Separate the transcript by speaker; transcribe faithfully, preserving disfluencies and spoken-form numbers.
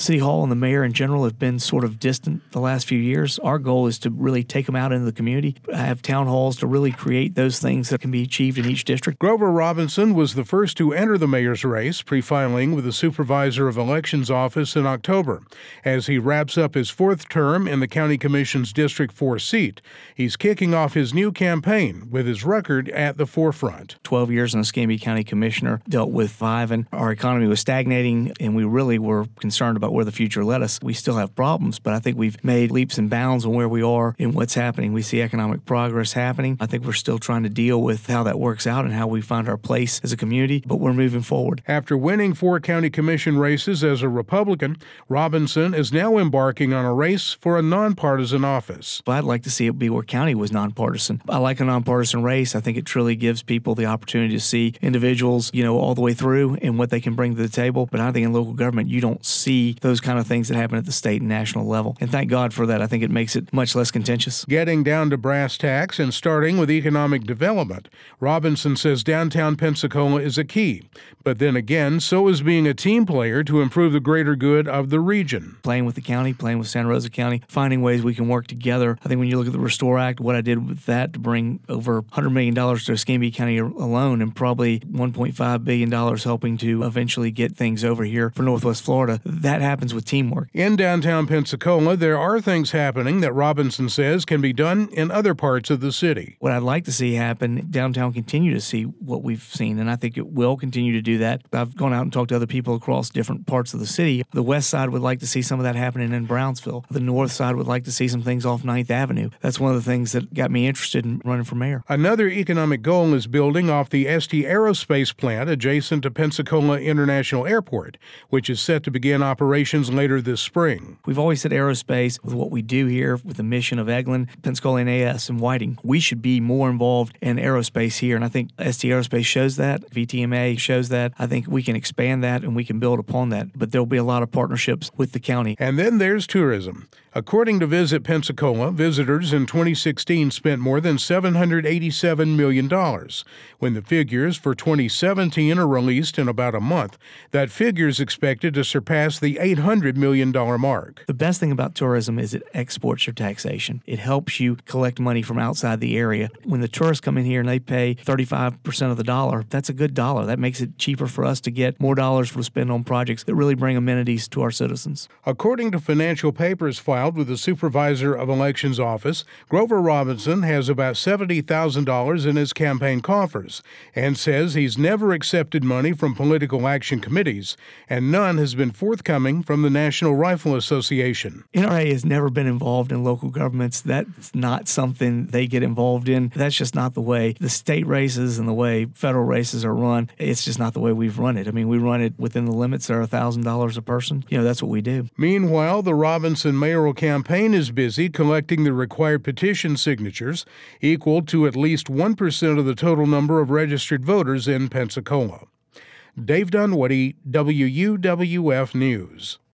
Speaker 1: City Hall and the mayor in general have been sort of distant the last few years. Our goal is to really take them out into the community, have town halls to really create those things that can be achieved in each district.
Speaker 2: Grover Robinson was the first to enter the mayor's race, pre-filing with the Supervisor of Elections office in October. As he wraps up his fourth term in the County Commission's District four seat, he's kicking off his new campaign with his record at the forefront.
Speaker 1: twelve years in the Escambia County Commissioner, dealt with five, and our economy was stagnating, and we really were concerned about where the future led us. We still have problems, but I think we've made leaps and bounds on where we are and what's happening. We see economic progress happening. I think we're still trying to deal with how that works out and how we find our place as a community, but we're moving forward.
Speaker 2: After winning four county commission races as a Republican, Robinson is now embarking on a race for a nonpartisan office.
Speaker 1: But I'd like to see it be where county was nonpartisan. I like a nonpartisan race. I think it truly gives people the opportunity to see individuals, you know, all the way through and what they can bring to the table. But I think in local government, you don't see those kind of things that happen at the state and national level. And thank God for that. I think it makes it much less contentious.
Speaker 2: Getting down to brass tacks and starting with economic development, Robinson says downtown Pensacola is a key. But then again, so is being a team player to improve the greater good of the region.
Speaker 1: Playing with the county, playing with Santa Rosa County, finding ways we can work together. I think when you look at the Restore Act, what I did with that to bring over one hundred million dollars to Escambia County alone, and probably one point five billion dollars helping to eventually get things over here for Northwest Florida, that happens with teamwork.
Speaker 2: In downtown Pensacola, there are things happening that Robinson says can be done in other parts of the city.
Speaker 1: What I'd like to see happen, downtown continue to see what we've seen, and I think it will continue to do that. I've gone out and talked to other people across different parts of the city. The west side would like to see some of that happening in Brownsville. The north side would like to see some things off ninth Avenue. That's one of the things that got me interested in running for mayor.
Speaker 2: Another economic goal is building off the S T Aerospace plant adjacent to Pensacola International Airport, which is set to begin operations later this spring.
Speaker 1: We've always said aerospace, with what we do here with the mission of Eglin, Pensacola N A S, and Whiting, we should be more involved in aerospace here. And I think S T Aerospace shows that. V T M A shows that. I think we can expand that and we can build upon that. But there'll be a lot of partnerships with the county.
Speaker 2: And then there's tourism. According to Visit Pensacola, visitors in twenty sixteen spent more than seven hundred eighty-seven million dollars. When the figures for twenty seventeen are released in about a month, that figure is expected to surpass the eight hundred million dollars mark.
Speaker 1: The best thing about tourism is it exports your taxation. It helps you collect money from outside the area. When the tourists come in here and they pay thirty-five percent of the dollar, that's a good dollar. That makes it cheaper for us to get more dollars to spend on projects that really bring amenities to our citizens.
Speaker 2: According to financial papers filed with the Supervisor of Elections office, Grover Robinson has about seventy thousand dollars in his campaign coffers and says he's never accepted money from political action committees, and none has been forthcoming from the National Rifle Association.
Speaker 1: N R A has never been involved in local governments. That's not something they get involved in. That's just not the way the state races and the way federal races are run. It's just not the way we've run it. I mean, we run it within the limits that are one thousand dollars a person. You know, that's what we do.
Speaker 2: Meanwhile, the Robinson mayoral campaign is busy collecting the required petition signatures, equal to at least one percent of the total number of registered voters in Pensacola. Dave Dunwoody, W U W F News.